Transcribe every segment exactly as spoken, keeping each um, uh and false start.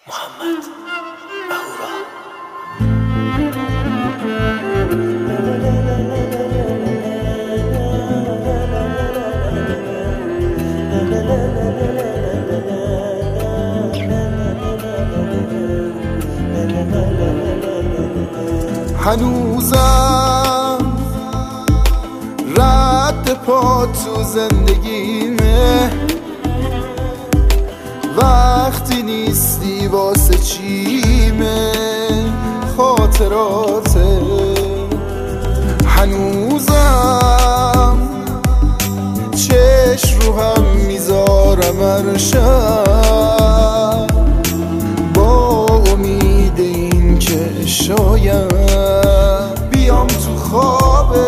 محمد اهورا. هنوزم رد پا تو زندگیمه، وقتی نیستی واسه چیمه خاطراته. هنوزم چشم رو هم میذارم هر شب با امید این که شاید بیام تو خوابه،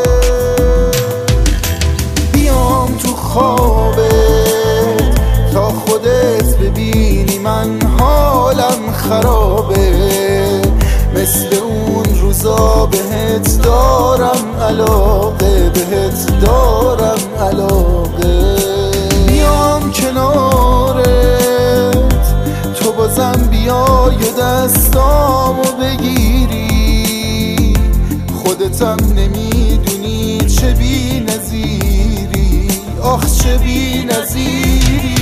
بیام تو خوابه تا خودت ببینی من حالم خرابه. مثل اون روزا بهت دارم علاقه، بهت دارم علاقه. بیام کنارت تو بازم بیای و دستامو بگیری، خودتم نمیدونی چه بی نظیری، آخ چه بی نظیری.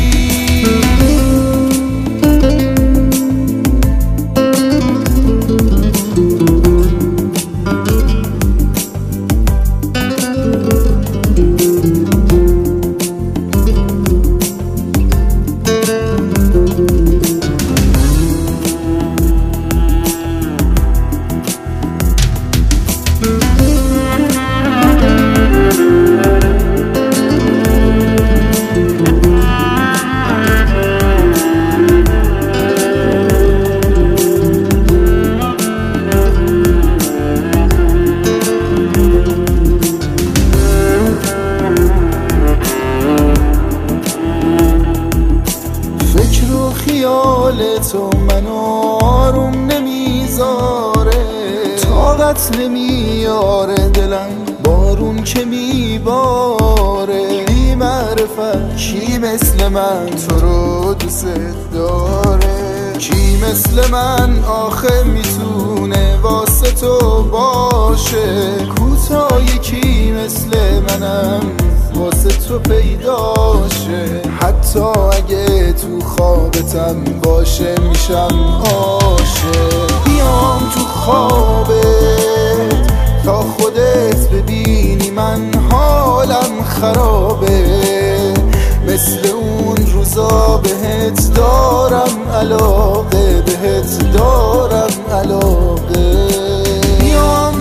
خیال تو منو آروم نمیذاره، طاقت نمیاره دلم بارون که میباره. بی معرفت کی مثل من تو رو دوست داره، کی مثل من آخه میتونه واسه تو باشه. کوتاه کی مثل منم واسه تو پیداشه، حتی اگه تو خوابتم باشه میشم عاشق. بیام تو خوابت تا خودت ببینی من حالم خرابه. مثل اون روزا بهت دارم علاقه، بهت دارم علاقه. بیام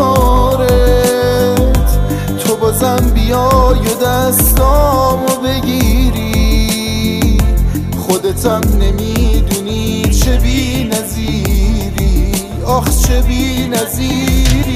کنارت تو بازم بیای و دستامو بگیری، خودتم نمیدونی چه بی نظیری، آخ چه بی نظیری.